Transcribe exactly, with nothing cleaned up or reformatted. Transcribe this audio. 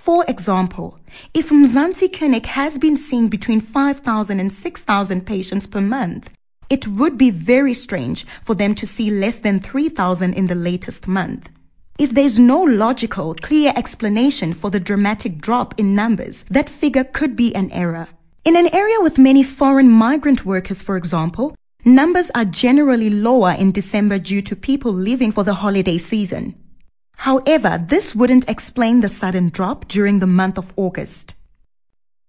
For example, if Mzansi Clinic has been seeing between five thousand and six thousand patients per month, it would be very strange for them to see less than three thousand in the latest month. If there's no logical, clear explanation for the dramatic drop in numbers, that figure could be an error. In an area with many foreign migrant workers, for example, numbers are generally lower in December due to people leaving for the holiday season. However, this wouldn't explain the sudden drop during the month of August.